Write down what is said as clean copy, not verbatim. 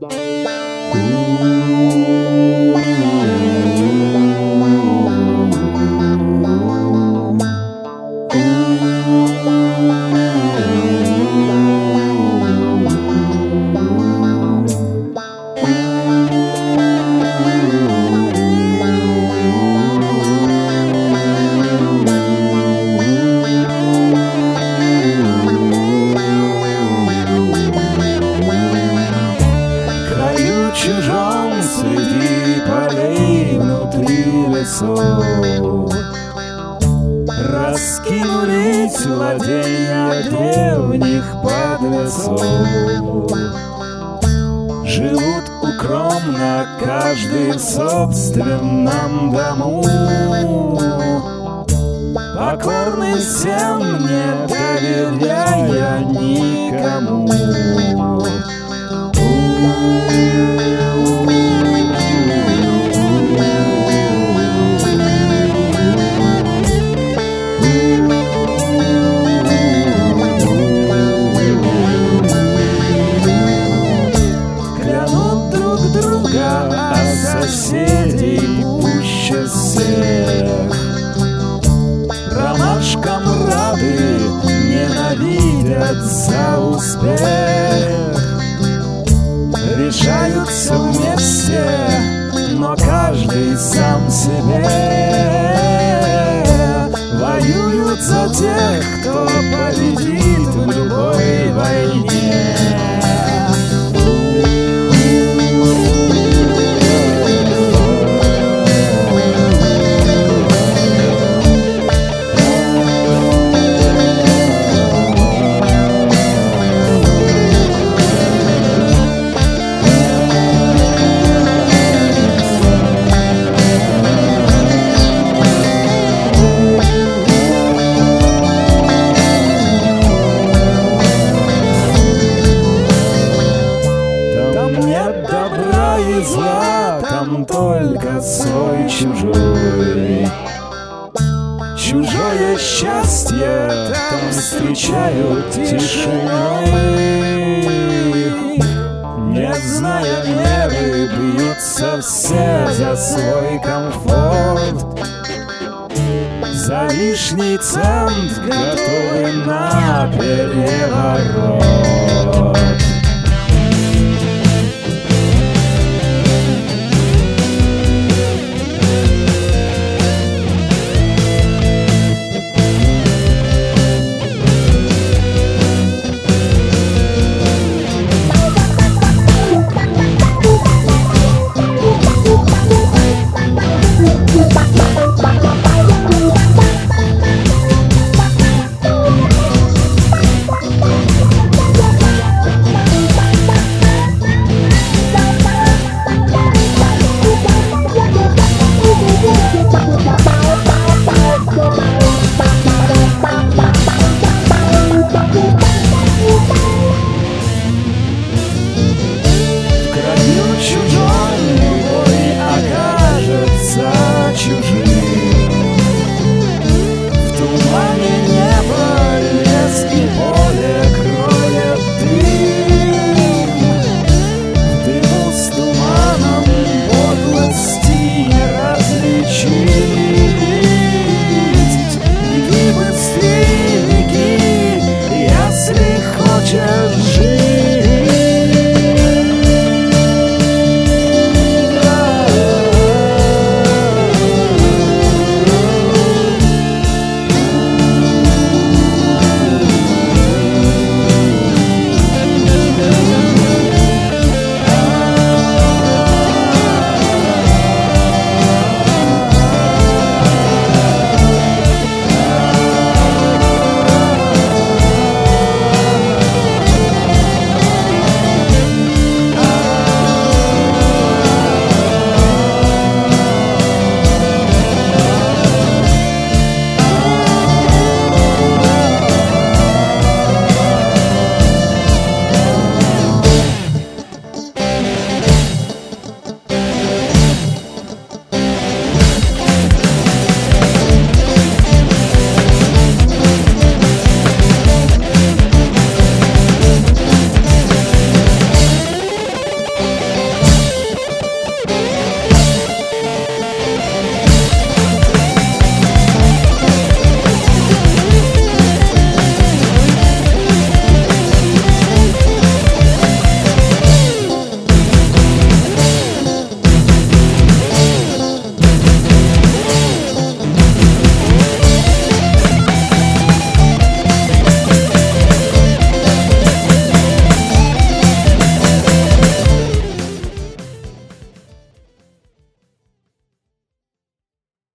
Чужом среди полей внутри лесов раскинулись владения древних подлецов. Живут укромно каждый в собственном дому, покорны всем, не доверяя никому. Клянут друг друга, а соседей пуще всех. Ромашкам рады, ненавидят за успех. Решаются вместе, но каждый сам себе. Воюют за тех, кто победит в любой войне. Добра и зла, там только свой чужой. Чужое счастье там встречают тишиной. Не зная меры, бьются все за свой комфорт. За лишний цент готовы на переворот. Беги, если хочешь жить.